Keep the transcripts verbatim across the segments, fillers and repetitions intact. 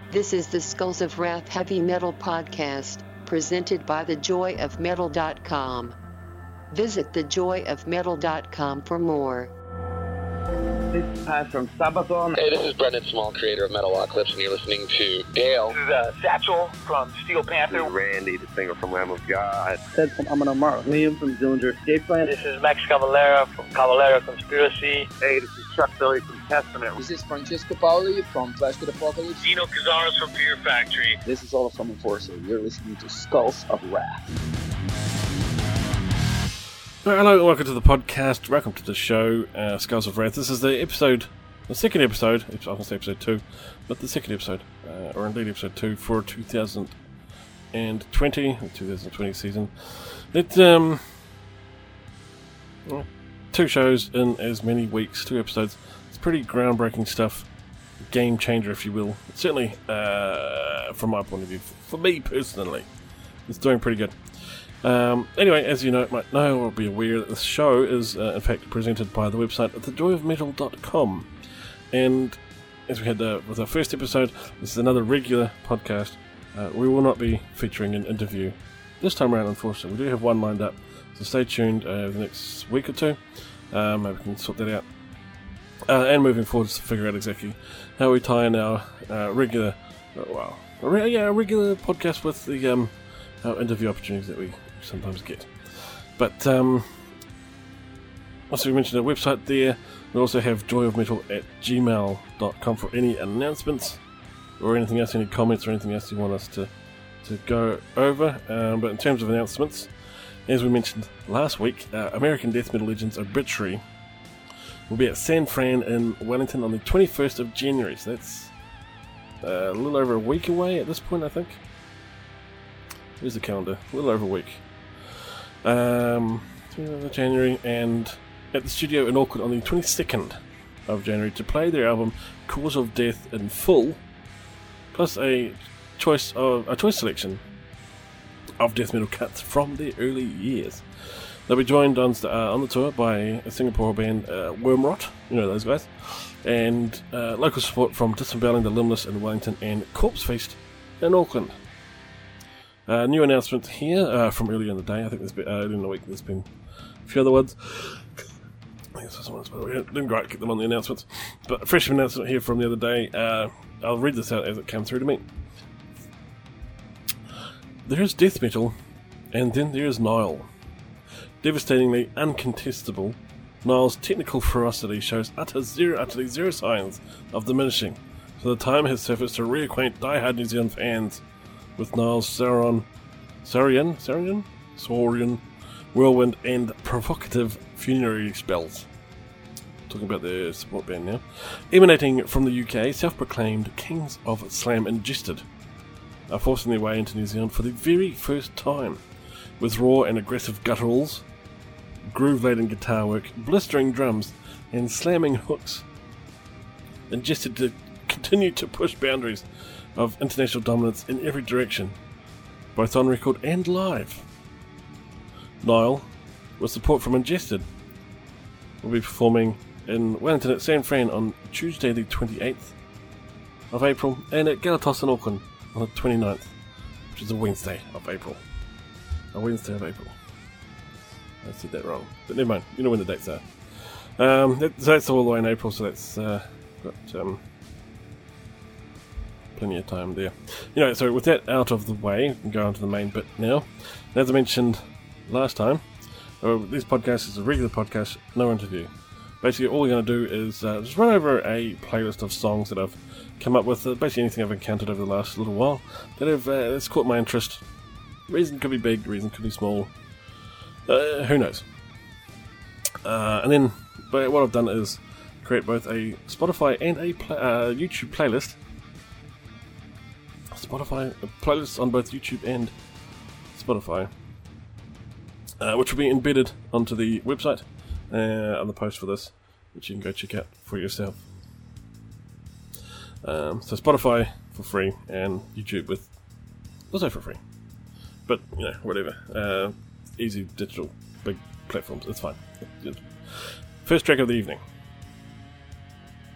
This is the Skulls of Wrath Heavy Metal Podcast, presented by the joy of metal dot com. Visit the joy of metal dot com for more. This is Pat from Sabaton. Hey, this is Brendan Small, creator of Metalocalypse, and you're listening to Dale. This is uh, Satchel from Steel Panther. This is Randy, the singer from Lamb of God. Ted from Amon Amarth. Liam from Dillinger Escape Plan. This is Max Cavalera from Cavalera Conspiracy. Hey, this is Chuck Billy from Testament. This is Francesco Paoli from Flash to the Apocalypse. Dino Cazares from Fear Factory. This is Olaf from Enforcer. You're listening to Skulls of Wrath. Hello and welcome to the podcast. Welcome to the show, uh, Skulls of Wrath. This is the episode, the second episode, I was going to say episode two, but the second episode, uh, or indeed episode two for two thousand twenty, the two thousand twenty season. It's, um, well, two shows in as many weeks, two episodes. It's pretty groundbreaking stuff, game changer if you will. It's certainly, uh, from my point of view, for me personally, it's doing pretty good. Um, anyway, as you know, might know or be aware that this show is uh, in fact presented by the website the joy of metal dot com, and as we had uh, with our first episode, this is another regular podcast. Uh, we will not be featuring an interview this time around, unfortunately. We do have one lined up, so stay tuned uh, over the next week or two. Um, maybe we can sort that out, uh, and moving forward to figure out exactly how we tie in our uh, regular, uh, well, a re- yeah, a regular podcast with the um, our interview opportunities that we sometimes get. But um, also we mentioned our website there. We also have joy of metal at gmail dot com for any announcements or anything else, any comments or anything else you want us to, to go over. Um, but in terms of announcements, as we mentioned last week, uh, American Death Metal Legends Obituary will be at San Fran in Wellington on the twenty-first of January. So that's uh, a little over a week away at this point, I think. Here's the calendar, a little over a week. Um, twenty-first of January, and at the studio in Auckland on the twenty-second of January to play their album Cause of Death in full, plus a choice of a choice selection of death metal cuts from their early years. They'll be joined on uh, on the tour by a Singapore band, uh, Wormrot, you know those guys, and uh, local support from Disemboweling the Limbless in Wellington and Corpse Feast in Auckland. Uh, new announcement here uh, from earlier in the day. I think there's been, uh, earlier in the week there's been a few other ones. I guess this one's, but we didn't quite get them on the announcements. But a fresh announcement here from the other day. Uh, I'll read this out as it came through to me. There is death metal, and then there is Nile. Devastatingly uncontestable, Nile's technical ferocity shows utter zero, utterly zero signs of diminishing. So the time has surfaced to reacquaint die-hard New Zealand fans with Nile's Sauron, Saurian, Saurian, Saurian, whirlwind and provocative funerary spells. Talking about their support band now. Emanating from the U K, self-proclaimed Kings of Slam Ingested are forcing their way into New Zealand for the very first time, with raw and aggressive gutturals, groove-laden guitar work, blistering drums, and slamming hooks. Ingested to continue to push boundaries of international dominance in every direction, both on record and live. Nile, with support from Ingested, will be performing in Wellington at San Fran on Tuesday the twenty-eighth of April, and at Galatos in Auckland on the twenty-ninth, which is a Wednesday of April. A Wednesday of April. I said that wrong, but never mind, you know when the dates are. Um, that, so that's all the way in April, so that's uh, got um, plenty of time there. You know, so with that out of the way, we can go on to the main bit now. As I mentioned last time, uh, this podcast is a regular podcast, no interview. Basically, all we're going to do is uh, just run over a playlist of songs that I've come up with, uh, basically anything I've encountered over the last little while that have uh, that's caught my interest. Reason could be big, reason could be small. Uh, who knows? Uh, and then, but what I've done is create both a Spotify and a pla- uh, YouTube playlist. Spotify playlists on both YouTube and Spotify, uh, which will be embedded onto the website uh, on the post for this, which you can go check out for yourself. Um, so Spotify for free and YouTube with also for free, but you know whatever, uh, easy digital big platforms, it's fine. First track of the evening.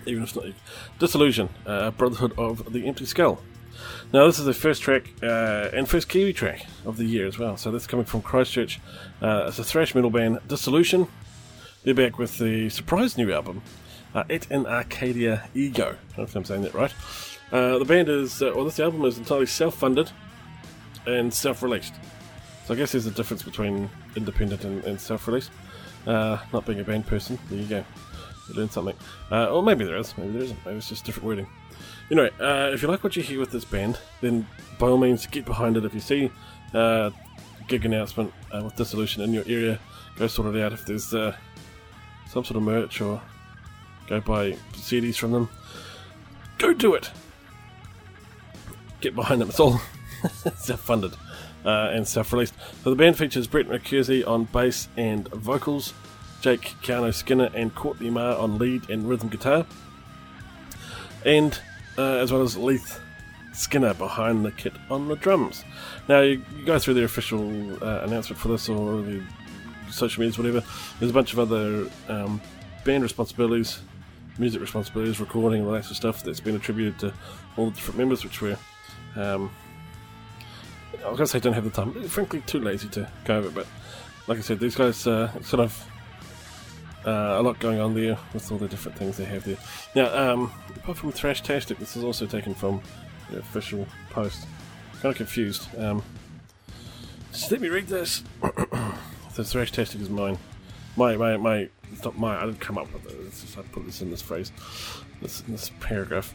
even if it's not Disillusion, uh, Brotherhood of the Empty Skull. Now this is the first track uh, and first Kiwi track of the year as well. So this is coming from Christchurch. Uh, it's a thrash metal band, Disillusion. They're back with the surprise new album, uh, Et in Arcadia Ego. I don't know if I'm saying that right. Uh, the band is, uh, well, this album is entirely self-funded and self-released. So I guess there's a difference between independent and, and self-released. Uh, not being a band person, there you go. You learn something. Uh, or maybe there is, maybe there isn't. Maybe it's just different wording. Anyway, uh, if you like what you hear with this band, then by all means get behind it. If you see uh, gig announcement uh, with Disillusion in your area, go sort it out. If there's uh, some sort of merch or go buy C Ds from them, go do it. Get behind them. It's all self-funded uh, and self-released. So the band features Brett McKersey on bass and vocals, Jake Keanu Skinner and Courtney Marr on lead and rhythm guitar, and uh, as well as Leith Skinner behind the kit on the drums. Now you, you go through their official uh, announcement for this or the social medias, whatever. There's a bunch of other um, band responsibilities, music responsibilities, recording, all that sort of stuff that's been attributed to all the different members, which were um, I was going to say don't have the time, frankly too lazy to go over it, but like I said, these guys uh, sort of Uh, a lot going on there with all the different things they have there. Now, um, apart from Thrashtastic, this is also taken from the official post. Kind of confused. Um, just let me read this. The Thrashtastic is mine. My, my, my, it's not mine, I didn't come up with it. It's just, I put this in this phrase, this, in this paragraph.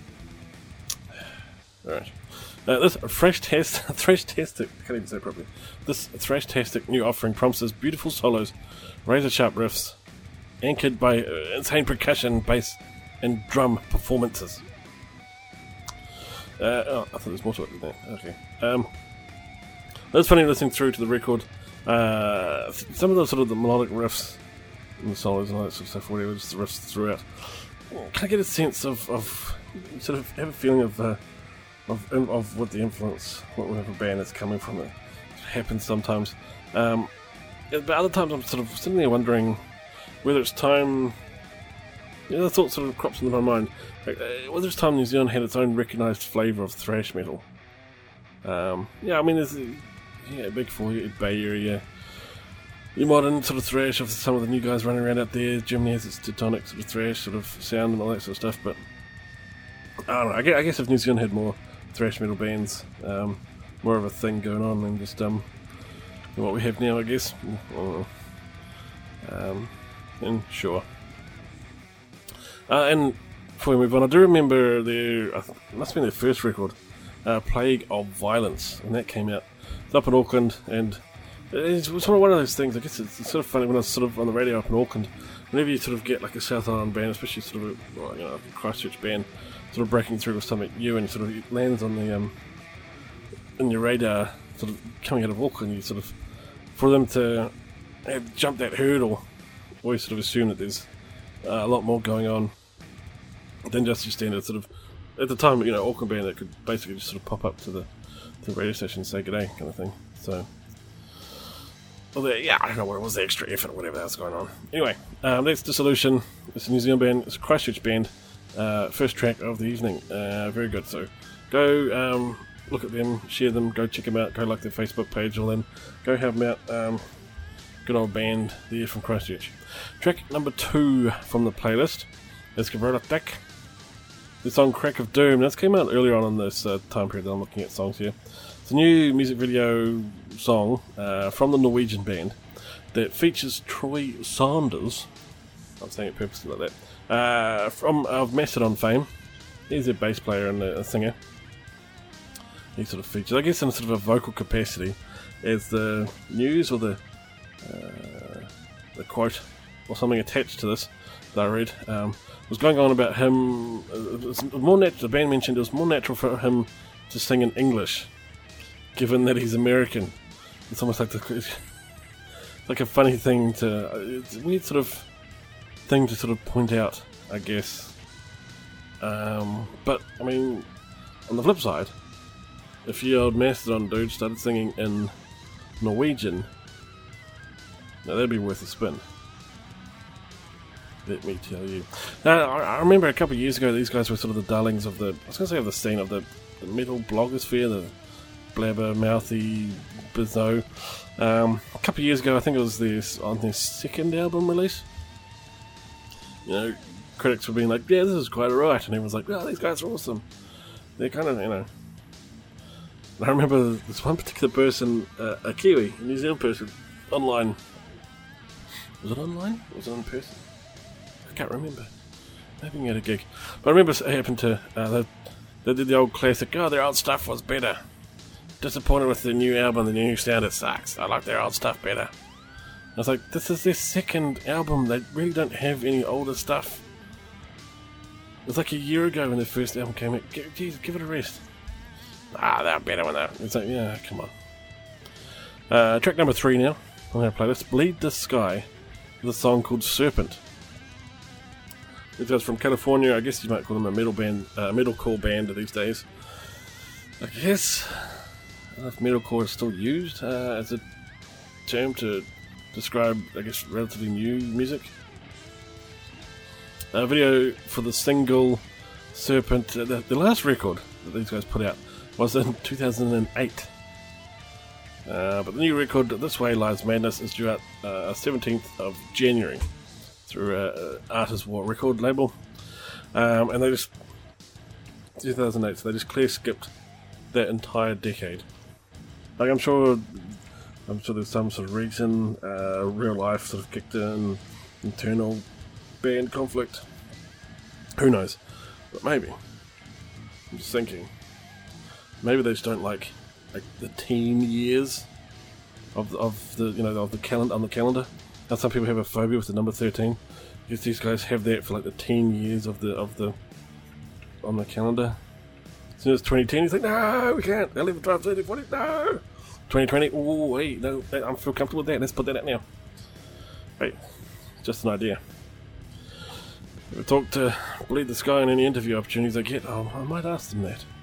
Alright. Uh, this Thrashtastic, Thrashtastic, I can't even say it properly. This Thrashtastic new offering promises beautiful solos, razor sharp riffs, anchored by uh, insane percussion, bass, and drum performances. Uh, oh, I thought there was more to it than that. Okay. Um, it was funny listening through to the record. Uh, some of the sort of the melodic riffs and the solos and all that sort of stuff, whatever, just the riffs throughout. Can I get a sense of, of sort of have a feeling of, uh, of of what the influence, what whatever band is coming from. It happens sometimes. Um, but other times I'm sort of sitting there wondering whether it's time. You know, the thought sort of crops into my mind. Like, uh, whether it's time New Zealand had its own recognised flavour of thrash metal. Um, yeah, I mean, there's yeah, Big Four, Bay Area, your modern sort of thrash of some of the new guys running around out there. Germany has its Teutonic sort of thrash sort of sound and all that sort of stuff. But I don't know. I guess, I guess if New Zealand had more thrash metal bands, um, more of a thing going on than just um, what we have now, I guess. I don't know. Um, and sure. Uh, and before we move on, I do remember their, I think it must have been their first record, uh, Plague of Violence, and that came out. It's up in Auckland, and it's sort of one of those things. I guess it's, it's sort of funny when I was sort of on the radio up in Auckland. Whenever you sort of get like a South Island band, especially sort of a, well, you know, a Christchurch band, sort of breaking through with something new, and sort of it lands on the um, in your radar, sort of coming out of Auckland, you sort of for them to have jumped that hurdle, always sort of assume that there's uh, a lot more going on than just your standard sort of, at the time, you know, Auckland band that could basically just sort of pop up to the, to the radio station and say g'day kind of thing. So, well, the, yeah, I don't know what it was, the extra effort or whatever that's going on. Anyway, um, that's Disillusion. It's a New Zealand band, it's a Christchurch band. Uh, first track of the evening. Uh, very good. So, go um, look at them, share them, go check them out, go like their Facebook page, or then go have them out. Um, good old band there from Christchurch. Track number two from the playlist is Kavarak. The song Crack of Doom. That's came out earlier on in this uh, time period that I'm looking at songs here. It's a new music video song uh, from the Norwegian band that features Troy Sanders. I'm saying it purposely like that. Uh, from of Mastodon fame. He's a bass player and a, a singer. He sort of features, I guess, in sort of a vocal capacity, as the news or the uh, the quote or something attached to this that I read um, was going on about him. It was more natural. The band mentioned it was more natural for him to sing in English, given that he's American. It's almost like the, it's like a funny thing to. It's a weird sort of thing to sort of point out, I guess. Um, but I mean, on the flip side, if your old Mastodon dude started singing in Norwegian, now that'd be worth a spin. let me tell you. Now, I, I remember a couple of years ago, these guys were sort of the darlings of the, I was going to say of the scene, of the, the metal blogosphere, the blabber, mouthy, bizzo. Um, a couple of years ago, I think it was this on their second album release. You know, critics were being like, yeah, this is quite alright, and everyone's like, oh, these guys are awesome. They're kind of, you know. And I remember this one particular person, uh, a Kiwi, a New Zealand person, online. Was it online? Or was it in person? I can't remember. Maybe he had a gig. But I remember it happened to, uh, they, they did the old classic, oh, their old stuff was better. Disappointed with the new album, the new sound, it sucks. I like their old stuff better. I was like, this is their second album, they really don't have any older stuff. It was like a year ago when their first album came out. Jeez, give it a rest. Ah, they're better when they're... It's like, yeah, come on. Uh, track number three now. I'm going to play this. Bleed the Sky with a song called Serpent. This guy's from California. I guess you might call them a metal band, uh, metalcore band these days. I guess. I don't know if metalcore is still used uh, as a term to describe, I guess, relatively new music. A video for the single Serpent, uh, the, the last record that these guys put out was in two thousand eight. Uh, but the new record, This Way Lies Madness, is due out uh, seventeenth of January through uh, Artist War record label. Um, and they just, two thousand eight, so they just clear skipped that entire decade. Like, I'm sure, I'm sure there's some sort of reason, uh, real life sort of kicked in, internal band conflict. Who knows? But maybe. I'm just thinking. Maybe they just don't like, like the teen years of of the you know of the calendar on the calendar. Now some people have a phobia with the number thirteen. I guess these guys have that for like the teen years of the of the on the calendar. As soon as twenty ten, you think, no, we can't. eleven, twelve, thirteen, fourteen, no. twenty twenty, oh wait, no, I feel comfortable with that. Let's put that out now. Right, just an idea. If I talk to Bleed the Sky in any interview opportunities I get, oh, I might ask them that.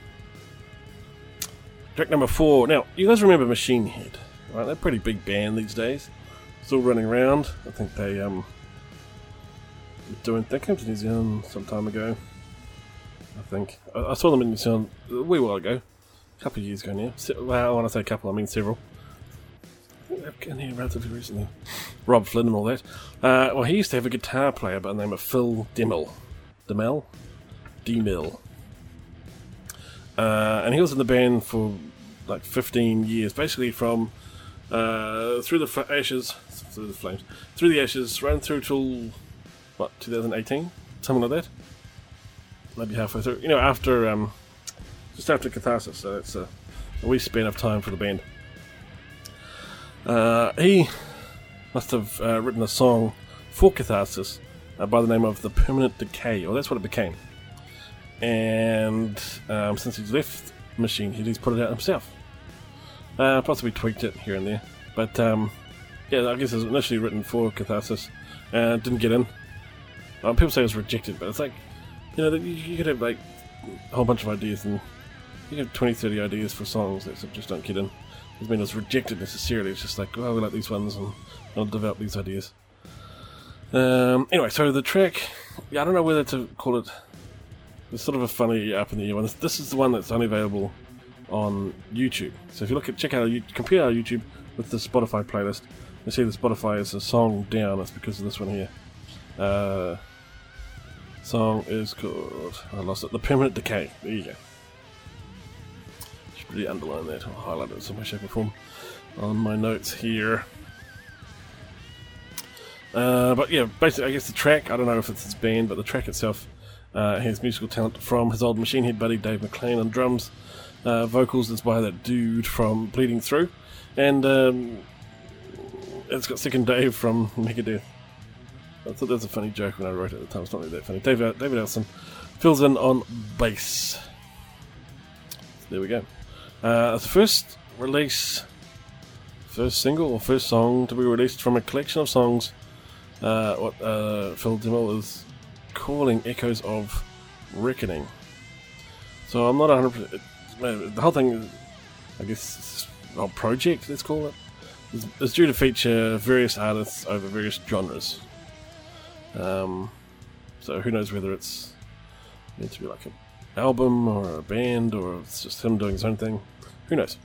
Track number four. Now, you guys remember Machine Head, right? They're a pretty big band these days. Still running around. I think they um were doing. They came to New Zealand some time ago. I think I, I saw them in New Zealand a wee while ago, a couple of years ago now. Se- well, when I say a couple, I mean several. I think they've been here relatively recently. Rob Flynn and all that. Uh, well, he used to have a guitar player by the name of Phil Demmel. Demmel? Demmel. Uh, and he was in the band for like fifteen years, basically from uh, through the f- ashes, through the flames, through the ashes, ran through till what, twenty eighteen, something like that. Maybe halfway through, you know, after um, just after Catharsis. So that's a, a wee span of time for the band. Uh, he must have uh, written a song for Catharsis uh, by the name of The Permanent Decay, or that's what it became. And um, since he's left Machine Head, he's put it out himself. Uh, possibly tweaked it here and there. But um, yeah, I guess it was initially written for Catharsis. Uh, didn't get in. Uh, people say it was rejected, but it's like, you know, you, you could have like a whole bunch of ideas, and you have twenty, thirty ideas for songs that just don't get in. It doesn't mean it was rejected necessarily. It's just like, oh, we like these ones, and I'll develop these ideas. Um, anyway, so the track, yeah, I don't know whether to call it. It's sort of a funny up in the air one. This, this is the one that's only available on YouTube. So if you look at, check out, our, compare our YouTube with the Spotify playlist. You see the Spotify is a song down. That's because of this one here. Uh, song is called, I lost it, The Permanent Decay. There you go. Should really underline that. I'll highlight it in some way, shape or form on my notes here. Uh, but yeah, basically, I guess the track, I don't know if it's his band, but the track itself Uh, his musical talent from his old Machine Head buddy Dave McLean on drums. Uh, vocals is by that dude from Bleeding Through. And um, it's got second Dave from Megadeth. I thought that was a funny joke when I wrote it at the time. It's not really that funny. David, David Elson fills in on bass. So there we go. Uh, it's the first release, first single or first song to be released from a collection of songs. Uh, what uh, Phil Demmel is calling Echoes of Reckoning. So I'm not one hundred percent. The whole thing is, I guess, a project, let's call it, is, is due to feature various artists over various genres. Um, so who knows whether it's meant to be like an album or a band, or it's just him doing his own thing. Who knows?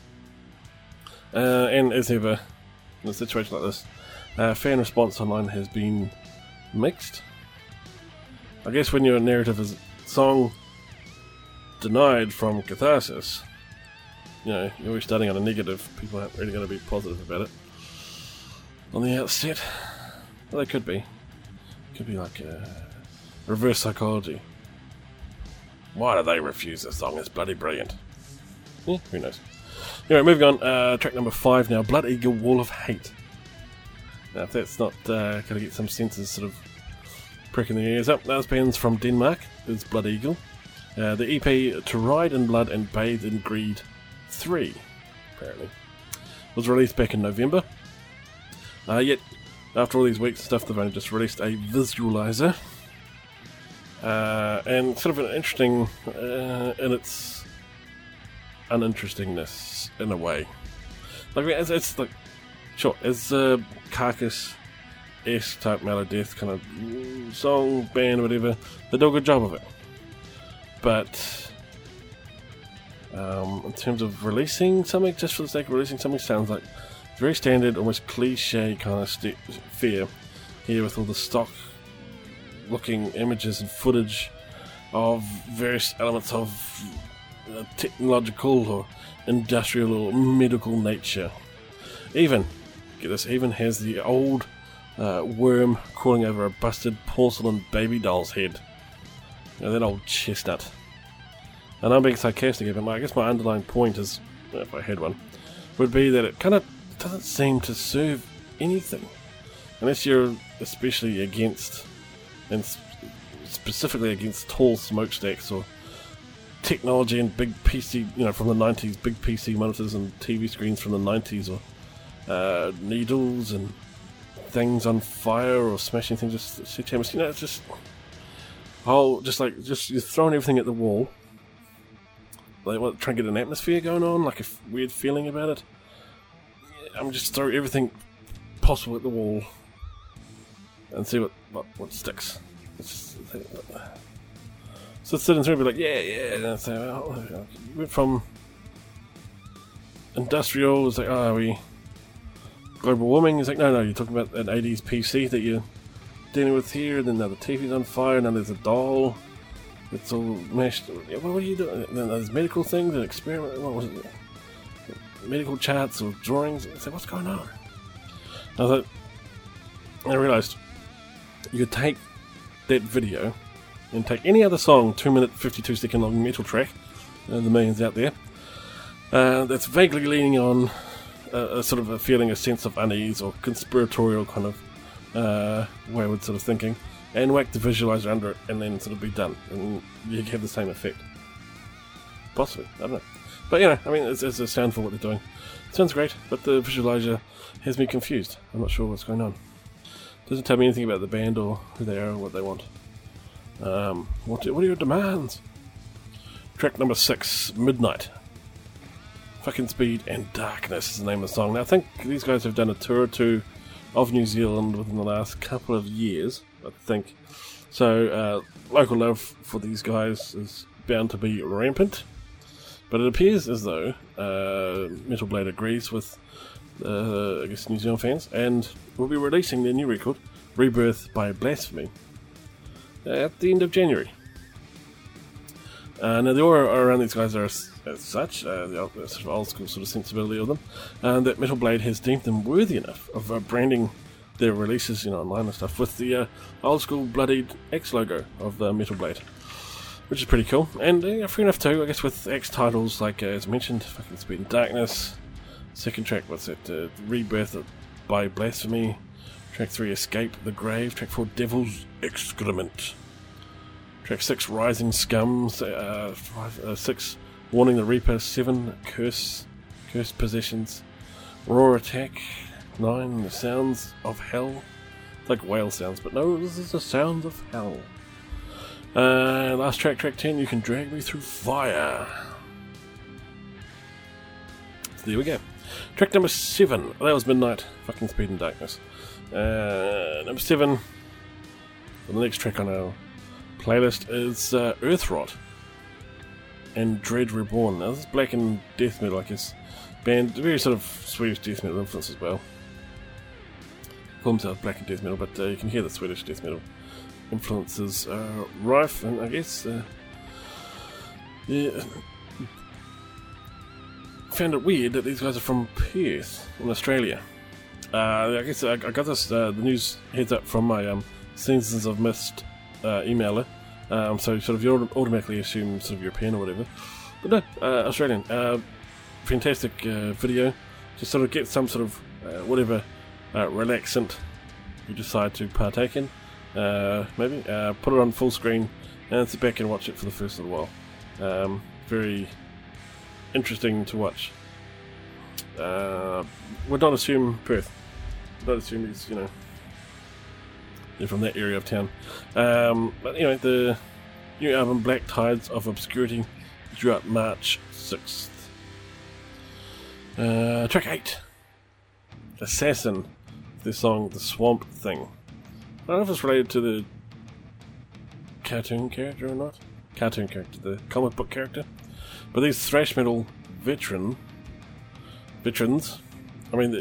Uh, and as ever, in a situation like this, uh, fan response online has been mixed. I guess when your narrative is song denied from Catharsis, you know, you're always starting on a negative. People aren't really going to be positive about it on the outset. Well, they could be. Could be like uh, reverse psychology. Why do they refuse this song? It's bloody brilliant. Yeah, who knows? Anyway, moving on. Uh, track number five now. Blood Eagle, Wall of Hate. Now, if that's not uh, going to get some senses sort of pricking their ears up, that band's from Denmark. It's Blood Eagle. Uh, the E P To Ride in Blood and Bathe in Greed three, apparently, was released back in November. Uh, yet, after all these weeks and stuff, they've only just released a visualizer. Uh, and sort of an interesting uh, in its uninterestingness in a way. Like it's, it's like sure, it's a Carcass-esque type Melodeath kind of song, band, whatever. They do a good job of it, but um, in terms of releasing something just for the sake of releasing something, sounds like very standard, almost cliche kind of st- fare here with all the stock looking images and footage of various elements of uh, technological or industrial or medical nature. Even, get this, even has the old uh, worm crawling over a busted porcelain baby doll's head. You know, that old chestnut. And I'm being sarcastic here, but I guess my underlying point is, if I had one, would be that it kind of doesn't seem to serve anything. Unless you're especially against, and specifically against tall smokestacks or technology and big P C, you know, from the nineties, big P C monitors and T V screens from the nineties, or uh, needles and things on fire or smashing things, just sledgehammers, you know, it's just whole, just like, just you're throwing everything at the wall. They want to try and get an atmosphere going on, like a f- weird feeling about it. I'm just throw everything possible at the wall and see what, what, what sticks. It's just, so sitting through and be like, yeah, yeah, and I say, well, you went from industrial, it's like, oh, are we global warming? It's like, no, no, you're talking about an eighties P C that you're dealing with here, and then now the T V's on fire, and then there's a doll. It's all mashed. What are you doing? And then there's medical things and experiment. What was it? Medical charts or drawings. I said, what's going on? I thought, I realised you could take that video and take any other song, two minute, fifty-two second long metal track, uh, the millions out there, uh, that's vaguely leaning on a, a sort of a feeling, a sense of unease or conspiratorial kind of uh, wayward sort of thinking, and whack the visualizer under it, and then sort of be done, and you have the same effect. Possibly, I don't know. But you know, I mean, it's, it's a sound for what they're doing. It sounds great, but the visualizer has me confused. I'm not sure what's going on. Doesn't tell me anything about the band or who they are or what they want. Um, what, what are your demands? Track number six, Midnight. Fucking Speed and Darkness is the name of the song. Now, I think these guys have done a tour or two of New Zealand within the last couple of years, I think. So, uh, local love for these guys is bound to be rampant. But it appears as though uh, Metal Blade agrees with, uh, I guess, New Zealand fans, and will be releasing their new record, Rebirth by Blasphemy, at the end of January. Uh, now, the aura around these guys are as, as such, uh, the old, sort of old school sort of sensibility of them, uh, that Metal Blade has deemed them worthy enough of uh, branding their releases, you know, online and stuff, with the uh, old school bloodied X logo of uh, Metal Blade. Which is pretty cool, and uh, fair enough too, I guess, with X titles like, uh, as mentioned, fucking Speed and Darkness, second track, what's it, uh, Rebirth by Blasphemy, track three, Escape the Grave, track four, Devil's Excrement, track six, Rising Scums, uh, five, uh, six, Warning the Reaper, seven, Curse, Cursed Possessions, Raw Attack, nine, The Sounds of Hell, it's like whale sounds, but no, this is the Sounds of Hell. Uh, last track, track ten, You Can Drag Me Through Fire. So there we go. Track number seven, that was Midnight, fucking Speed and Darkness. Uh, number seven, the next track on our playlist is uh, Earthrot and Dread Reborn. Now, this is black and death metal, I guess. Band, very sort of Swedish death metal influence as well. Call themselves black and death metal, but uh, you can hear the Swedish death metal influences uh, rife, and I guess uh, yeah, found it weird that these guys are from Perth in Australia. Uh, I guess I, I got this uh, the news heads up from my um, Seasons of Mist uh, emailer, um, so sort of you automatically assume sort of European or whatever, but no, uh, Australian. Uh, fantastic uh, video, just sort of get some sort of uh, whatever uh, relaxant you decide to partake in. Uh, maybe uh, put it on full screen and sit back and watch it for the first little while. Um, very interesting to watch. Uh, would not assume Perth. Would not assume he's, you know, you're from that area of town. Um, but anyway, the new album Black Tides of Obscurity due out March sixth. Uh, track eight, Assassin. The song The Swamp Thing. I don't know if it's related to the cartoon character or not. Cartoon character, the comic book character. But these thrash metal veteran veterans, I mean, the,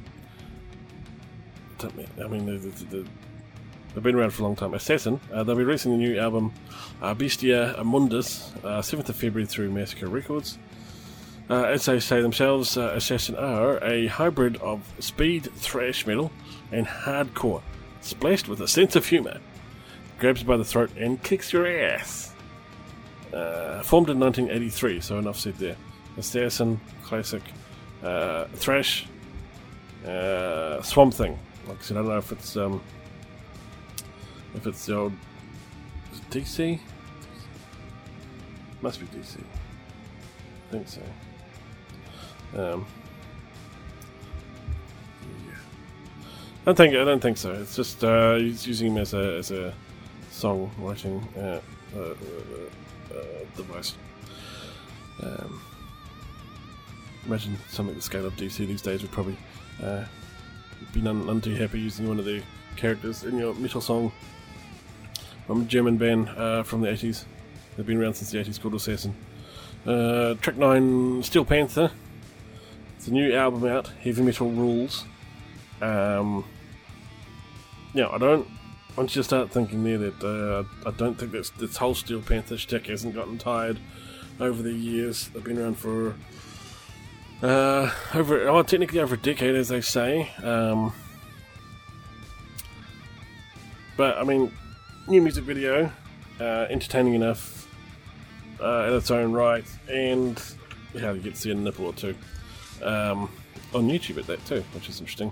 the, I mean, the, the, the, they've been around for a long time. Assassin, uh, they'll be releasing the new album uh, Bestia Mundus, uh, seventh of February through Massacre Records. Uh, as they say themselves, uh, Assassin are a hybrid of speed thrash metal and hardcore, splashed with a sense of humour, grabs you by the throat and kicks your ass. Uh, formed in nineteen eighty-three, so enough said there. Assassin, classic, uh, thrash, uh, Swamp Thing. Like I said, I don't know if it's um, if it's the old is it D C. Must be D C. I think so. Um, yeah. I don't think I don't think so. It's just uh, he's using him as a as a songwriting uh, uh, uh, uh, device. Um, imagine something the scale of D C these days would probably uh, be none, none too happy using one of their characters in your metal song from a German band uh, from the eighties. They've been around since the eighties, called Assassin. Uh, track nine, Steel Panther. It's a new album out, Heavy Metal Rules. Um, yeah, I don't. Once you start thinking there that uh, I don't think that this whole Steel Panther shtick hasn't gotten tired over the years. They've been around for uh, over, oh, technically over a decade, as they say. Um, but I mean, new music video, uh, entertaining enough uh, in its own right, and how you get to see a nipple or two um, on YouTube at that too, which is interesting.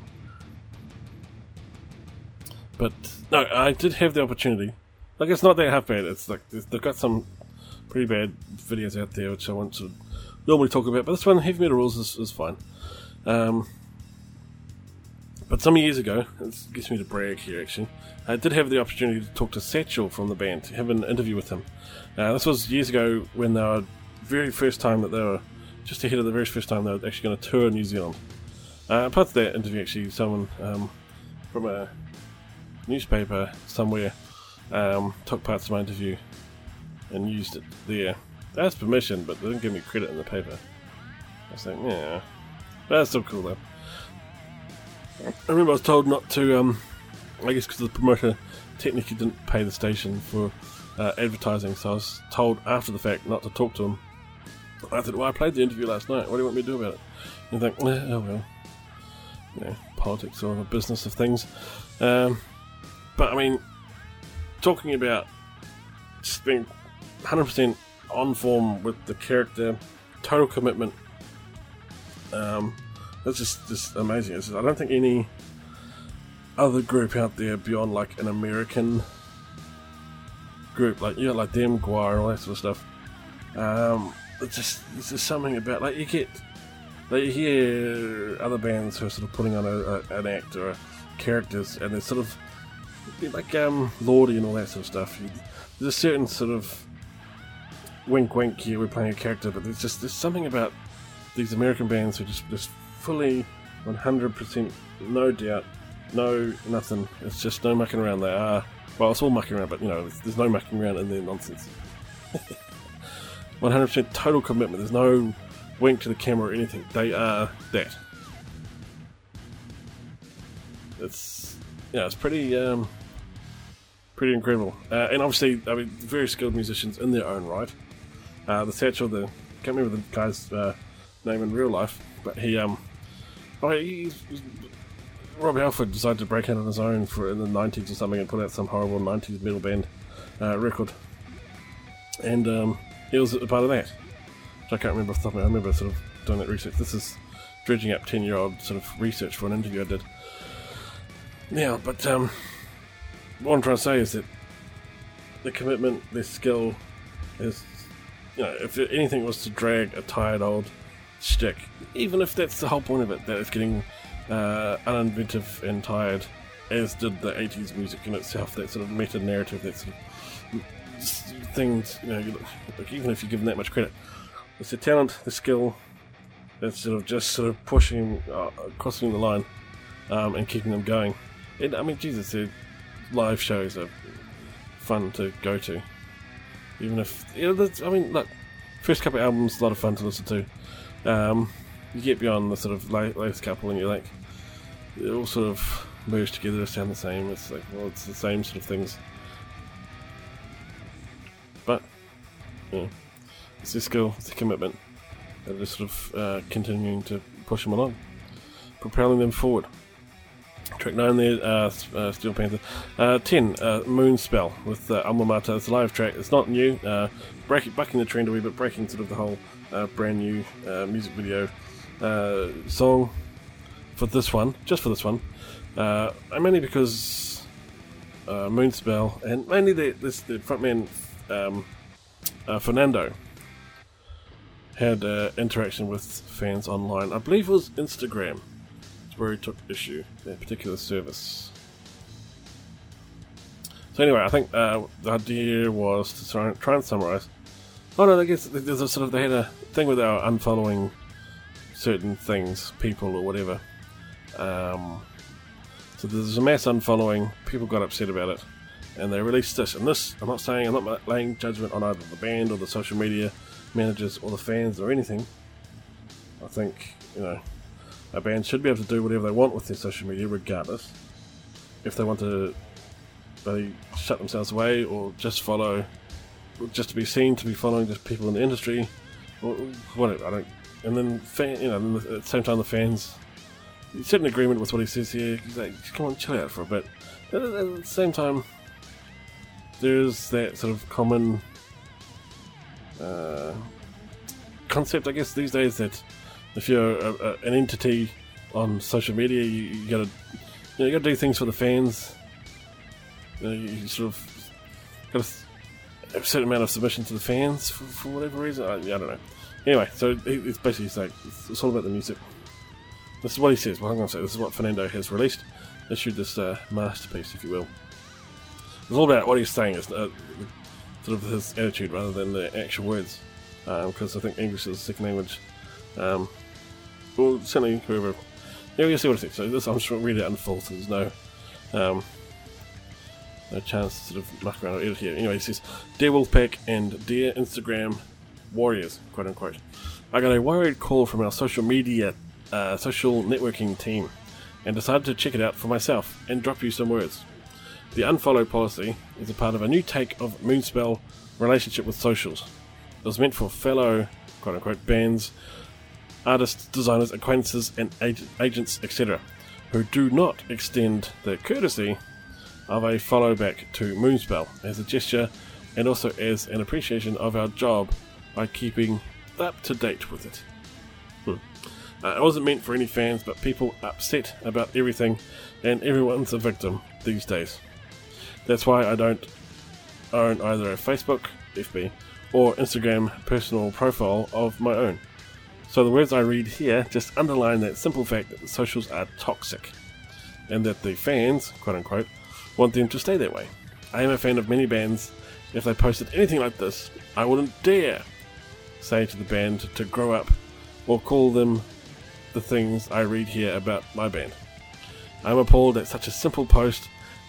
But no, I did have the opportunity. Like, it's not that half bad. It's like they've got some pretty bad videos out there which I want to normally talk about, but this one, Heavy Metal Rules, is, is fine. Um, but some years ago, it gets me to brag here actually, I did have the opportunity to talk to Satchel from the band, to have an interview with him. Uh, this was years ago when they were very first time that they were just ahead of the very first time they were actually going to tour New Zealand. Uh, part of that interview, actually, someone um, from a newspaper somewhere um, took parts of my interview and used it there. They asked permission, but they didn't give me credit in the paper. I was like, yeah, but that's still cool though. I remember I was told not to, um, I guess because the promoter technically didn't pay the station for uh, advertising, so I was told after the fact not to talk to him. I said, well, I played the interview last night, what do you want me to do about it? And you think, eh, oh well, you know, politics or the business of things. Um, but I mean, talking about just being one hundred percent on form with the character, total commitment, um, that's just, just amazing. It's just, I don't think any other group out there beyond like an American group, like, you know, like them, Guar, all that sort of stuff, um, it's just, it's just something about, like, you get, like, you hear other bands who are sort of putting on a, a, an act or a characters, and they're sort of like um, Lordy and all that sort of stuff. You, there's a certain sort of wink wink here, we're playing a character, but there's just there's something about these American bands who just, just fully one hundred percent no doubt, no nothing, it's just no mucking around. They are one Well, it's all mucking around, but you know, there's, there's no mucking around in their nonsense. one hundred percent total commitment. There's no wink to the camera or anything. They are that. It's, you know, it's pretty, um, pretty incredible. Uh, and obviously, I mean, very skilled musicians in their own right. Uh, the Satchel, the can't remember the guy's uh, name in real life, but he, um, oh, he, he's, Rob Halford decided to break out on his own for in the nineties or something and put out some horrible nineties metal band uh, record, and um, he was a part of that. Which I can't remember off the top of my head. I remember sort of doing that research. This is dredging up ten-year-old sort of research for an interview I did. Yeah, but um, what I'm trying to say is that the commitment, the skill, is, you know, if anything was to drag a tired old shtick, even if that's the whole point of it, that it's getting uh, uninventive and tired, as did the eighties music in itself, that sort of meta-narrative, that sort of things, you know, like, even if you give them that much credit, it's the talent, the skill, that's sort of just sort of pushing, uh, crossing the line, um, and keeping them going. And, I mean, Jesus, their live shows are fun to go to. Even if, you know, that's, I mean, look, first couple of albums, a lot of fun to listen to. Um, you get beyond the sort of latest couple and you're like, they all sort of merge together to sound the same. It's like, well, it's the same sort of things. But, you know, it's the skill, it's the commitment. They're just sort of uh, continuing to push them along, propelling them forward. Track nine there, uh, uh, Steel Panther. Uh, ten, uh, Moonspell with uh, Alma Mater. It's a live track. It's not new. Uh, breaking, bucking the trend a wee bit, breaking sort of the whole uh, brand new uh, music video uh, song for this one, just for this one. Uh, and mainly because uh, Moonspell, and mainly the, this, the frontman um, uh, Fernando had uh, interaction with fans online. I believe it was Instagram where he took issue, that particular service. So anyway, I think uh, the idea was to try, try and summarise. Oh no, I guess there's a sort of, they had a thing with our unfollowing certain things, people or whatever. Um, so there's a mass unfollowing, people got upset about it, and they released this. And this, I'm not saying, I'm not laying judgment on either the band or the social media managers or the fans or anything. I think, you know, a band should be able to do whatever they want with their social media, regardless. If they want to they shut themselves away, or just follow, just to be seen to be following just people in the industry, or whatever. I don't. And then, fan, you know, at the same time, the fans, you sit in agreement with what he says here. He's like, come on, chill out for a bit. At the same time, there's that sort of common uh, concept, I guess, these days that if you're a, a, an entity on social media, you, you gotta, you know, you gotta do things for the fans. You know, you sort of gotta have a certain amount of submission to the fans for, for whatever reason. I, I don't know. Anyway, so it's basically it's like it's, it's all about the music. This is what he says. Well, I'm gonna say this is what Fernando has released. Issued this uh, masterpiece, if you will. It's all about what he's saying. It's uh, sort of his attitude rather than the actual words, because um, I think English is a second language. Um, well, certainly whoever. Yeah, we'll see what it says. So this, I'm just going to read it in full, so there's no, um, no chance to sort of muck around or edit here. Anyway, he says, "Dear Wolfpack and dear Instagram warriors, quote unquote, I got a worried call from our social media, uh, social networking team, and decided to check it out for myself and drop you some words. The unfollow policy is a part of a new take of Moonspell relationship with socials. It was meant for fellow, quote unquote, bands, artists, designers, acquaintances, and ag- agents, et cetera, who do not extend the courtesy of a follow back to Moonspell as a gesture and also as an appreciation of our job by keeping up to date with it. Hmm. Uh, it wasn't meant for any fans, but people upset about everything, and everyone's a victim these days. That's why I don't own either a Facebook, F B, or Instagram personal profile of my own. So the words I read here just underline that simple fact that the socials are toxic, and that the fans, quote unquote, want them to stay that way. I am a fan of many bands. If they posted anything like this, I wouldn't dare say to the band to grow up, or call them the things I read here about my band. I'm appalled at such a simple post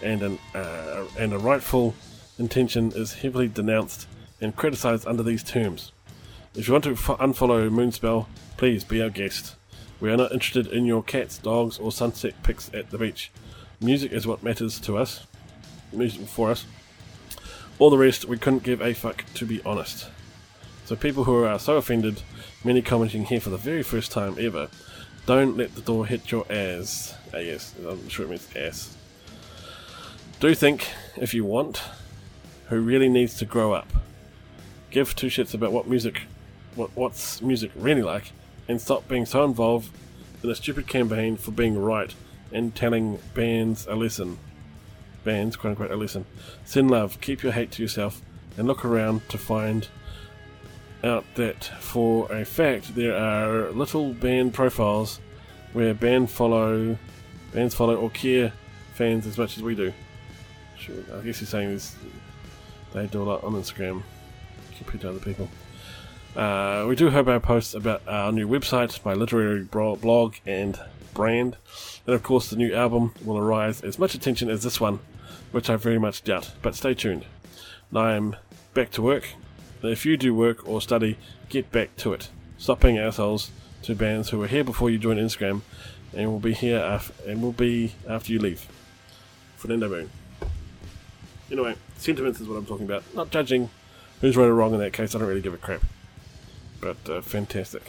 and an uh, and a rightful intention is heavily denounced and criticised under these terms. If you want to f- unfollow Moonspell, please be our guest. We are not interested in your cats, dogs, or sunset pics at the beach. Music is what matters to us. Music for us. All the rest, we couldn't give a fuck, to be honest. So people who are so offended, many commenting here for the very first time ever, don't let the door hit your ass. Ah, yes, I'm sure it means ass. Do think, if you want, who really needs to grow up. Give two shits about what music, what what's music really like, and stop being so involved in a stupid campaign for being right and telling bands a lesson. Bands, quote unquote, a lesson. Send love, keep your hate to yourself, and look around to find out that for a fact there are little band profiles where band follow, bands follow or care fans as much as we do. Sure, I guess he's saying this, they do a lot on Instagram compared to other people. Uh, we do hope our posts about our new website, my literary blog and brand, and of course the new album will arise as much attention as this one, which I very much doubt, but stay tuned. Now I'm back to work. If you do work or study, get back to it. Stop being assholes to bands who were here before you joined Instagram, and will be here af- and will be after you leave. Fernando Moon. Anyway, sentiments is what I'm talking about. Not judging who's right or wrong in that case. I don't really give a crap. But uh, fantastic.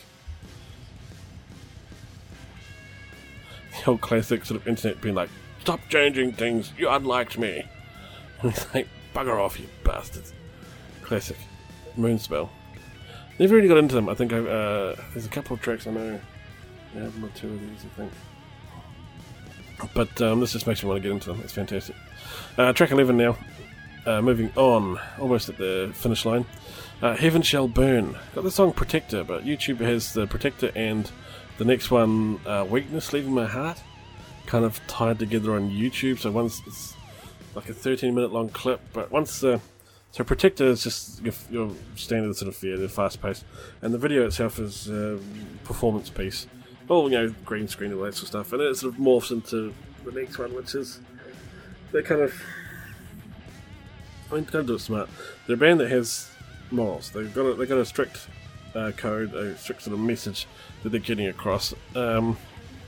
The old classic sort of internet being like, "Stop changing things. You unliked me." And it's like, bugger off, you bastards. Classic. Moonspell. Never really got into them. I think I, uh, there's a couple of tracks I know. I have one or two of these, I think. But um, this just makes me want to get into them. It's fantastic. Uh, track eleven now. Uh, moving on. Almost at the finish line. Uh, Heaven Shall Burn. Got the song Protector, but YouTube has the Protector and the next one, uh, Weakness, Leaving My Heart, kind of tied together on YouTube. So once it's like a thirteen minute long clip, but once the... Uh, So Protector is just your, your standard sort of fare, they're fast paced, and the video itself is a performance piece. All, you know, green screen and all that sort of stuff, and then it sort of morphs into the next one, which is, they kind of, I mean, kind of do it smart. They're a band that has morals. They've got a, they've got a strict uh, code, a strict sort of message that they're getting across. Um,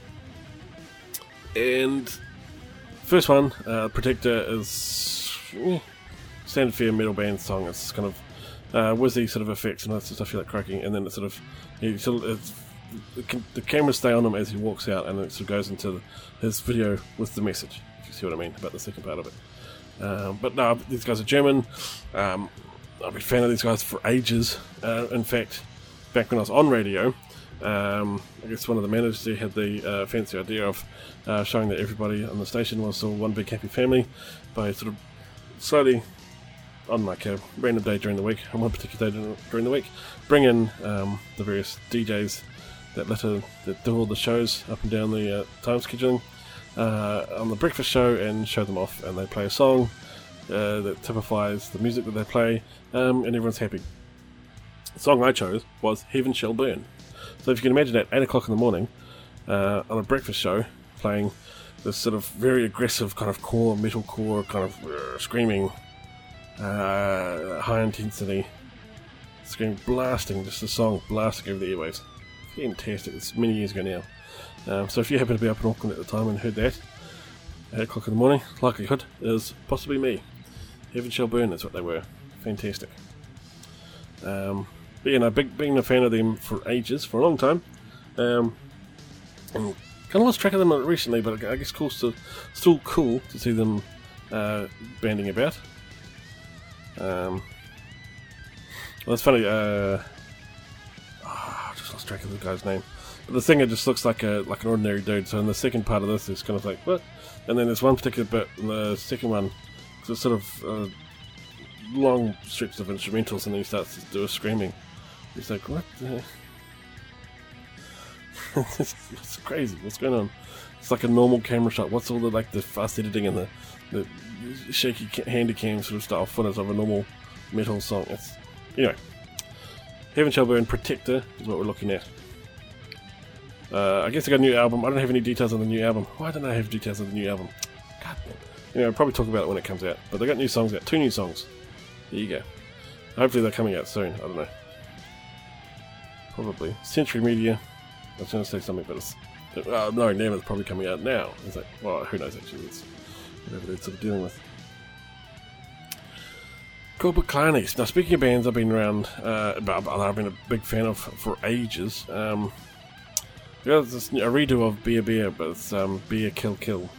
and first one, uh, Protector is... Eh, standard fare metal band song. It's kind of uh, whizzy sort of effects and that sort of stuff you like cracking, and then it sort of, he sort of it's, the, the cameras stay on him as he walks out, and it sort of goes into his video with the message, if you see what I mean about the second part of it. Um, but no, these guys are German. Um, I've been a fan of these guys for ages. Uh, in fact, back when I was on radio, um, I guess one of the managers there had the uh, fancy idea of uh, showing that everybody on the station was all one big happy family by sort of slowly, on like a random day during the week, on one particular day during the week, bring in um, the various D Js that litter, that do all the shows up and down the uh, time scheduling uh, on the breakfast show, and show them off, and they play a song uh, that typifies the music that they play, um, and everyone's happy. The song I chose was Heaven Shall Burn. So if you can imagine at eight o'clock in the morning uh, on a breakfast show playing this sort of very aggressive kind of core, metalcore kind of uh, screaming, Uh, high intensity scream blasting, just a song blasting over the airwaves. Fantastic. It's many years ago now. Um, so if you happen to be up in Auckland at the time and heard that at eight o'clock in the morning, likelihood is possibly me. Heaven Shall Burn is what they were. Fantastic. Um, but you know, big, being a fan of them for ages, for a long time, um, and kind of lost track of them recently, but I guess cool, still, still cool to see them uh, banding about. Um, well, it's funny. Uh, oh, I just lost track of the guy's name. But the singer just looks like a like an ordinary dude. So in the second part of this, it's kind of like what? And then there's one particular bit in the second one, so it's sort of uh, long stretches of instrumentals, and then he starts to do a screaming. He's like, what? The it's, it's crazy. What's going on? It's like a normal camera shot. What's all the like the fast editing and the the shaky handy cam sort of style footage of a normal metal song? It's anyway. Heaven Shall Burn, Protector is what we're looking at. Uh, I guess I got a new album. I don't have any details on the new album. Why don't I have details on the new album? God damn. You know, I'll probably talk about it when it comes out. But they got new songs out. Two new songs. There you go. Hopefully they're coming out soon. I don't know. Probably. Century Media. I was going to say something, but it's... Uh, no, Never's probably coming out now. It's like, well, who knows actually. It's whatever they're sort of dealing with. Corporate Clarnies. Now, speaking of bands I've been around, uh, I've been a big fan of for ages. Um, there's this, a redo of Beer Beer, but it's um, Beer Kill Kill.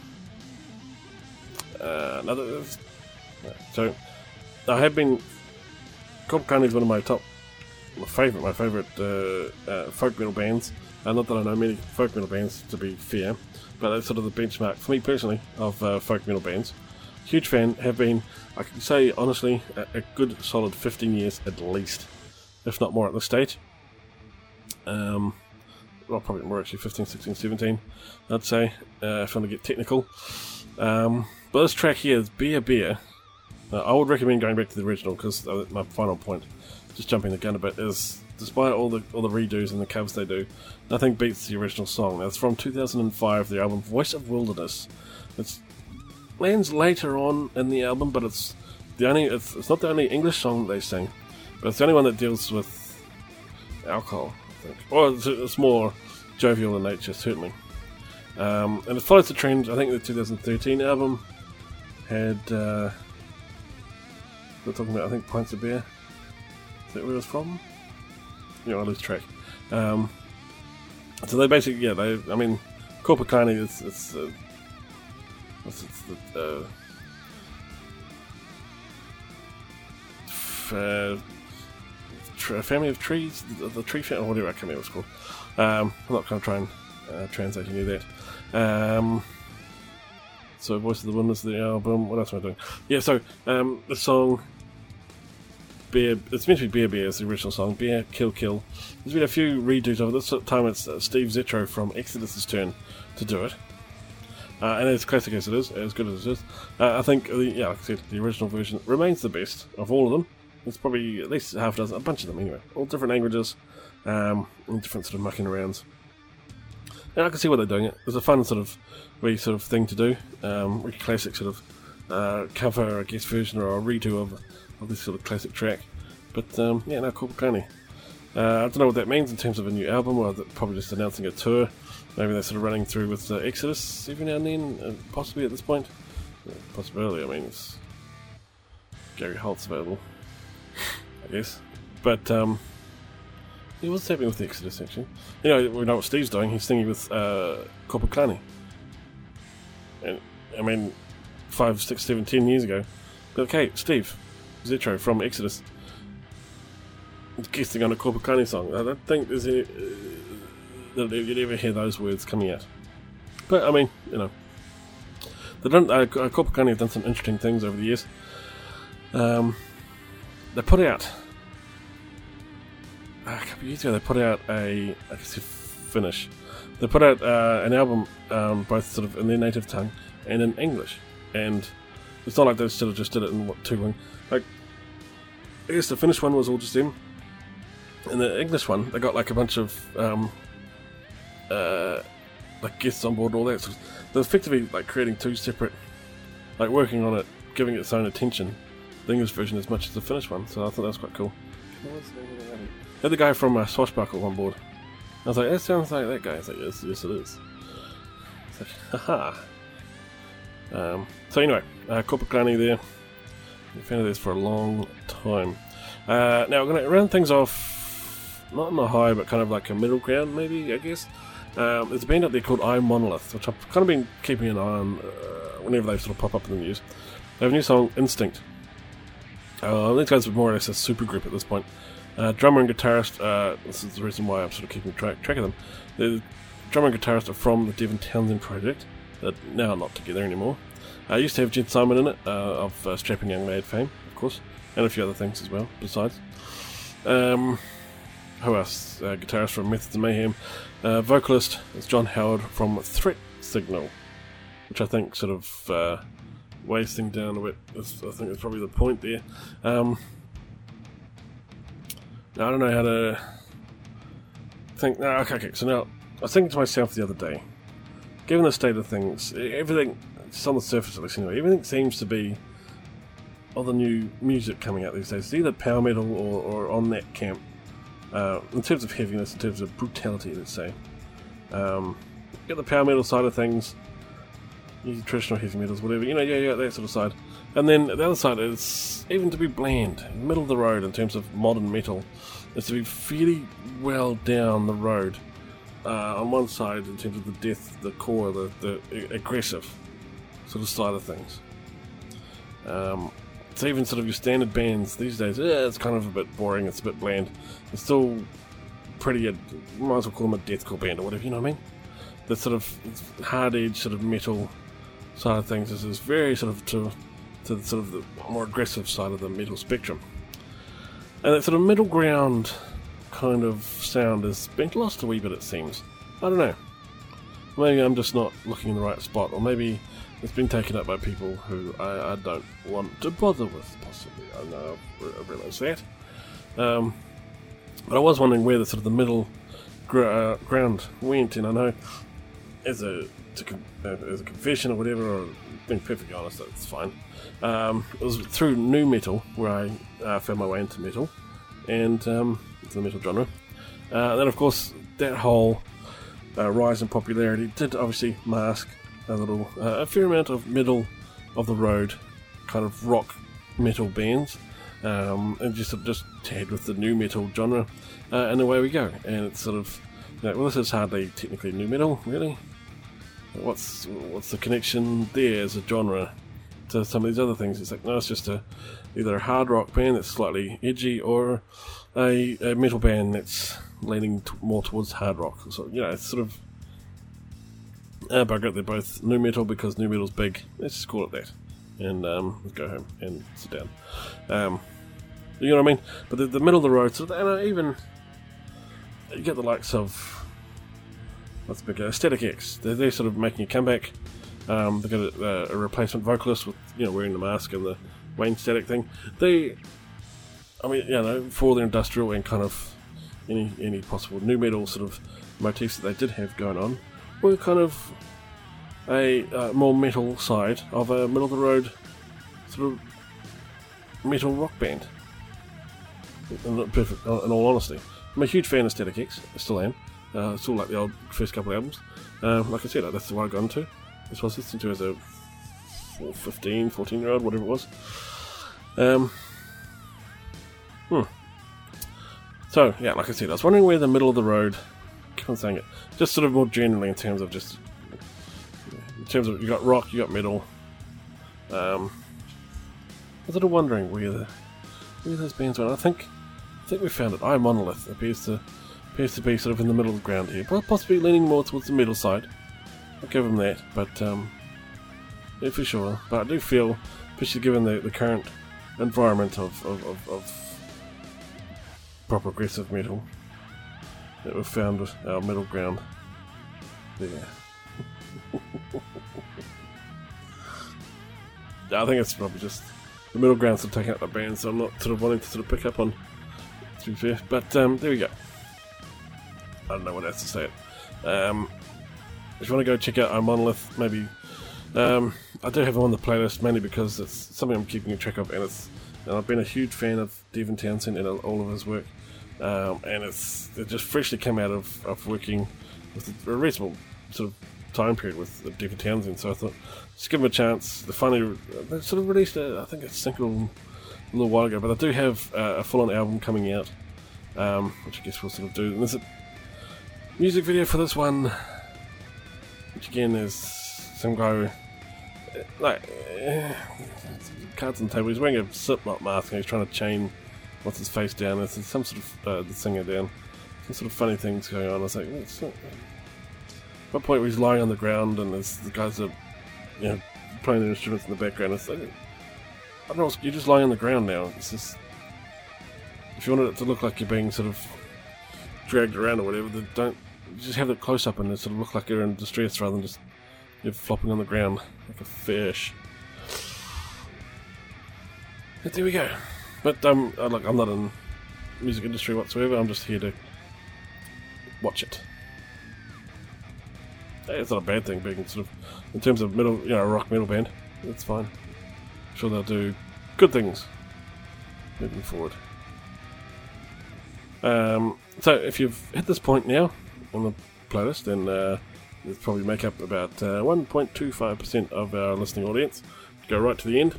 Uh, another. So, I have been. Corporate Clarnies is one of my top, my favourite, my favourite uh, uh, folk metal bands. Uh, not that I know many folk metal bands, to be fair, but that's sort of the benchmark for me personally of uh, folk metal bands. Huge fan, have been, I can say honestly, a, a good solid fifteen years at least, if not more at this stage. Um, well, probably more actually, fifteen, sixteen, seventeen, I'd say, uh, if I want to get technical. Um, but this track here is Beer Beer. Uh, I would recommend going back to the original, because uh, my final point, just jumping the gun a bit, is despite all the all the redos and the covers they do, nothing beats the original song. Now, it's from two thousand five, the album Voice of Wilderness. It's lands later on in the album, but it's the only it's, it's not the only English song they sing, but it's the only one that deals with alcohol, I think. Or it's, it's more jovial in nature, certainly. Um, and it follows the trend. I think the two thousand thirteen album had uh, we're talking about I think Pints of Beer. Is that where it was from? You know, I lose track. Um, so they basically, yeah, they. I mean, Corporate Clarnies is it's. Uh, What's it's the uh, f- uh, tr- family of trees, the, the tree family, or whatever I can't remember what it's called. Um, I'm not going to try and uh, translate any of that. Um, so, Voice of the Wilderness, the album. What else am I doing? Yeah, so um, the song Beer. It's meant to be Beer Beer, is the original song. Beer Kill Kill. There's been a few redos of it. This time it's uh, Steve Zetro from Exodus's turn to do it. Uh, and as classic as it is, as good as it is, uh, I think, the, yeah, like I said, the original version remains the best of all of them. It's probably at least half a dozen, a bunch of them anyway, all different languages, um, and different sort of mucking arounds. And I can see why they're doing it. It's a fun sort of, really sort of thing to do. Um, really classic sort of uh, cover, I guess, version or a redo of, of this sort of classic track. But um, yeah, no, Corporate Clarnies. Uh, I don't know what that means in terms of a new album, or probably just announcing a tour. Maybe they're sort of running through with uh, Exodus every now and then, uh, possibly at this point. Yeah, possibility, I mean, it's Gary Holt's available, I guess. But, um, yeah, what's happening with the Exodus, actually? You know, we know what Steve's doing. He's singing with uh, Corporate Clarnies. And, I mean, five, six, seven, ten years ago. But, okay, Steve Zetro from Exodus, guesting on a Corporate Clarnies song. I don't think there's any... Uh, that you'd ever hear those words coming out. But, I mean, you know, they've done, uh, Corporate Clarnies have done some interesting things over the years. Um, they put out, uh, a couple of years ago, they put out a, I guess a finish, they put out uh, an album, um, both sort of in their native tongue and in English. And it's not like they sort of just did it in, what, two one. Like, I guess the Finnish one was all just them. And the English one, they got like a bunch of, um, Uh, like guests on board and all that. So they're effectively like creating two separate, like working on it, giving it its own attention. The English version as much as the Finnish one, so I thought that was quite cool. Had the guy from uh, Swashbuckle on board. I was like, that sounds like that guy. I was like, yes, yes it is. It's like, haha. Um, so anyway, uh, Corporate Clarnies there. Been a fan of theirs for a long time. Uh, now we're going to round things off, not on the high, but kind of like a middle ground, maybe, I guess. Um, there's a band up there called I Monolith, which I've kind of been keeping an eye on uh, whenever they sort of pop up in the news. They have a new song, Instinct. Uh, these guys are more or less a supergroup at this point. Uh, drummer and guitarist, uh, this is the reason why I'm sort of keeping track, track of them. The drummer and guitarist are from the Devin Townsend project, that now are not together anymore. I uh, used to have Jen Simon in it, uh, of uh, Strapping Young Lad fame, of course, and a few other things as well, besides. Um, who else? Uh, guitarist from Methods of Mayhem. Uh, vocalist is John Howard from Threat Signal, which I think sort of uh, weighs things down a bit. That's, I think that's probably the point there. Um, now, I don't know how to think. No, okay, okay. So now, I was thinking to myself the other day, given the state of things, everything, just on the surface at least anyway, everything seems to be all the new music coming out these days. It's either power metal or, or on that camp. Uh, in terms of heaviness, in terms of brutality, let's say. Um, get the power metal side of things, use traditional heavy metals, whatever, you know, yeah, yeah, that sort of side. And then the other side is even to be bland, in the middle of the road in terms of modern metal, is to be fairly well down the road. Uh, on one side, in terms of the death, the core, the, the aggressive sort of side of things. Um, it's even sort of your standard bands these days, yeah, it's kind of a bit boring, it's a bit bland. It's still pretty, uh, might as well call them a deathcore band or whatever, you know what I mean? The sort of hard-edge sort of metal side of things is, is very sort of to, to the sort of the more aggressive side of the metal spectrum. And that sort of middle ground kind of sound has been lost a wee bit, it seems. I don't know. Maybe I'm just not looking in the right spot, or maybe it's been taken up by people who I, I don't want to bother with, possibly. I know, I realise that. Um, but I was wondering where the sort of the middle gr- uh, ground went, and I know as a, to con- uh, as a confession or whatever, or being perfectly honest, that's fine. Um, it was through nu metal where I uh, found my way into metal, and um, the metal genre. Uh, then, of course, that whole uh, rise in popularity did obviously mask a little, uh, a fair amount of middle of the road kind of rock metal bands, um, and just just tagged with the nu metal genre, uh, and away we go. And it's sort of, you know, well, this is hardly technically nu metal, really. What's what's the connection there as a genre to some of these other things? It's like, no, it's just a either a hard rock band that's slightly edgy, or a, a metal band that's leaning t- more towards hard rock. So, you know, it's sort of uh, bugger it, they're both nu metal because nu metal's big. Let's just call it that, and um, let's go home and sit down. Um, you know what I mean? But the, the middle of the road, so and uh, even you get the likes of what's big, uh, Static X. They're, they're sort of making a comeback. Um, they've got a, a replacement vocalist with, you know, wearing the mask and the Wayne Static thing. They, I mean, you know, for their industrial and kind of any any possible nu metal sort of motifs that they did have going on, were kind of a uh, more metal side of a middle of the road sort of metal rock band. In, perfect, in all honesty, I'm a huge fan of Static X. I still am. Uh, still like the old first couple of albums. Um, like I said, that's the one I got into. This was listening to as a fifteen, fourteen year old, whatever it was. Um, hmm. So, yeah, like I said, I was wondering where the middle of the road, keep on saying it, just sort of more generally in terms of just, in terms of, you got rock, you got metal. Um, I was sort of wondering where the, where those bands went. I think, I think we found it. I Monolith appears to, appears to be sort of in the middle of the ground here, possibly leaning more towards the metal side. I'll give them that, but um, yeah, for sure. But I do feel, especially given the, the current environment of, of, of, of proper aggressive metal, that we've found our middle ground there. I think it's probably just the middle ground's sort of taking up the band, so I'm not sort of wanting to sort of pick up on, to be fair. But um, there we go. I don't know what else to say. Um, If you want to go check out our Monolith, maybe um, I do have them on the playlist mainly because it's something I'm keeping a track of, and it's and I've been a huge fan of Devin Townsend and all of his work, um, and it's it just freshly come out of, of working with a reasonable sort of time period with Devin Townsend. So I thought, just give him a chance. They finally they sort of released a, I think it's a single a little while ago, but I do have uh, a full-on album coming out, um, which I guess we'll sort of do. And there's a music video for this one. Which again is some guy, like, uh, cards on the table. He's wearing a Slipknot mask and he's trying to chain what's his face down. There's some sort of uh, the singer down. Some sort of funny things going on. I was like, it's not. At one point where he's lying on the ground and there's the guys are, you know, playing their instruments in the background. It's like, I don't know. You're just lying on the ground now. It's just, if you wanted it to look like you're being sort of dragged around or whatever, then don't. You just have it close up and it sort of look like you're in distress rather than just you're flopping on the ground like a fish. But there we go. But um, like I'm not in the music industry whatsoever. I'm just here to watch it. it's not a bad thing being sort of, in terms of metal, you know, a rock metal band. It's fine. I'm sure they'll do good things moving forward. Um, so if you've hit this point now on the playlist, then uh, you'll probably make up about uh, one point two five percent of our listening audience. Go right to the end.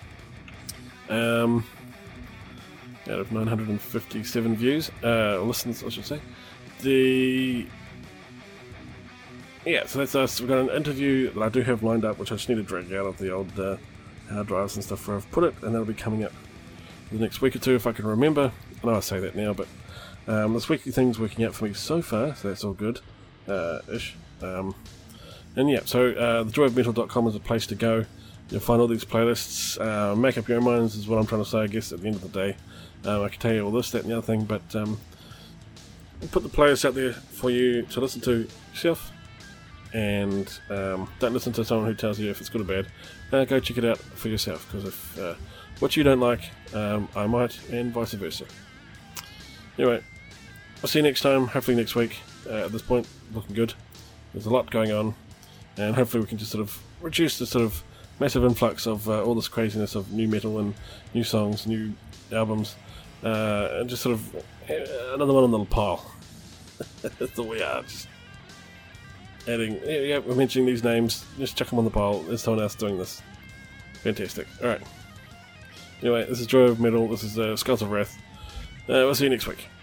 Um, out of nine hundred fifty-seven views, uh, listens, I should say. The yeah, so that's us. We've got an interview that I do have lined up, which I just need to drag out of the old uh, hard drives and stuff where I've put it, and that'll be coming up the next week or two if I can remember. I know I say that now, but um, this weekly thing's working out for me so far, so that's all good, uh, ish. Um, and yeah, so uh, the joy of metal dot com is a place to go. You'll find all these playlists. Uh, make up your own minds is what I'm trying to say, I guess, at the end of the day. Um, I can tell you all this, that, and the other thing, but um, I'll put the playlists out there for you to listen to yourself. And um, don't listen to someone who tells you if it's good or bad. Uh, go check it out for yourself, because if uh, what you don't like, um, I might, and vice versa. Anyway, I'll see you next time, hopefully next week. Uh, at this point, looking good. There's a lot going on, and hopefully we can just sort of reduce the sort of massive influx of uh, all this craziness of new metal and new songs, new albums, uh, and just sort of uh, another one on the little pile. That's all we are, just adding, yeah, yeah, we're mentioning these names, just chuck them on the pile, there's someone else doing this. Fantastic. Alright. Anyway, this is Joy of Metal, this is uh, Skulls of Wrath. Uh, we'll see you next week.